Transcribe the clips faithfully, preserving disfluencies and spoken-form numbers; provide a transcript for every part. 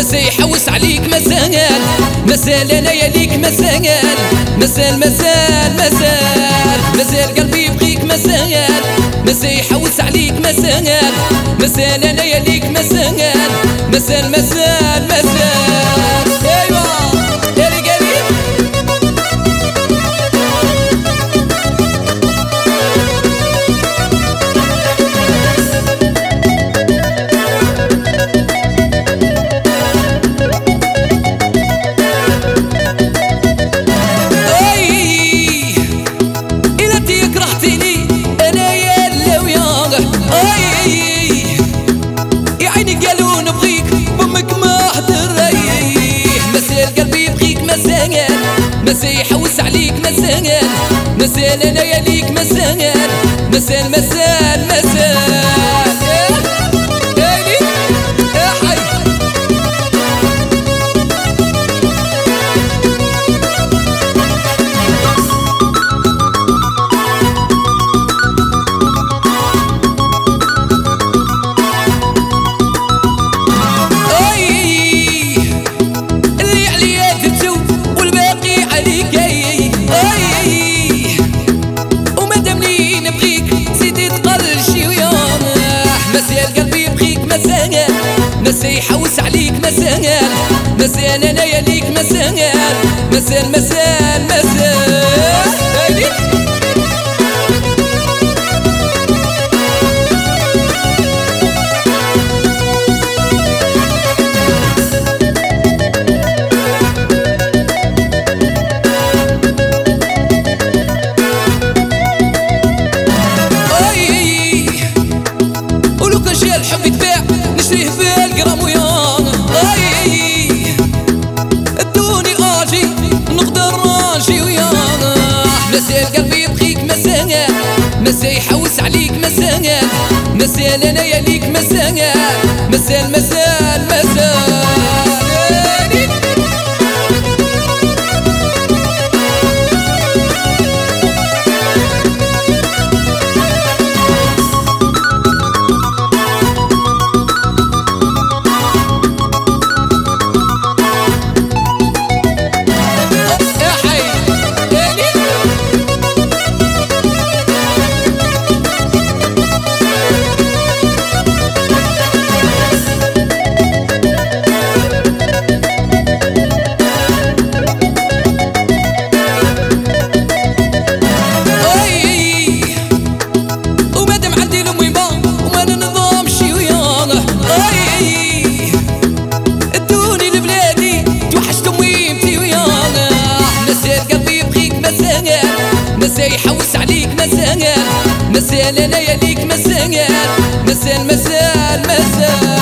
مسا يحوس عليك مسال مسال انا يليك مسال مسال مسال مسال مسال قلبي يبغيك مسال مسا يحوس عليك مسال مسال انا يليك مسال مسال مسال مسال ايوا يا رجالي مسا يحوس عليك مسال مسال انا يليك مسال مسال مسال مسال مسا يحوس عليك مسال مسال انا يليك مسال مسال مسال مسال ولو كان شي الحب يتباع نشريه فيه القرام ويانا ادوني اجي نقدر راجي ويانا مسال قلبي يبغيك مسال مسا يحوس عليك مسال مسال انا يليك مسال مسال مسال مسال مسا يحوس عليك مسال مسال انا يليك مسال مسال مسال مسال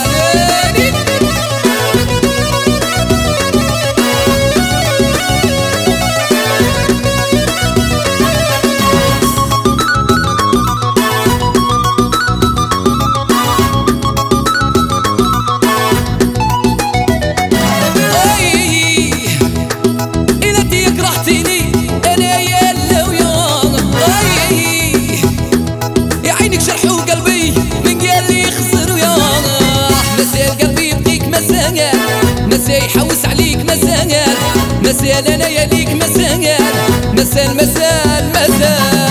مسا يحوس عليك مسال مسال انا يليك مسال مسال مسال مسال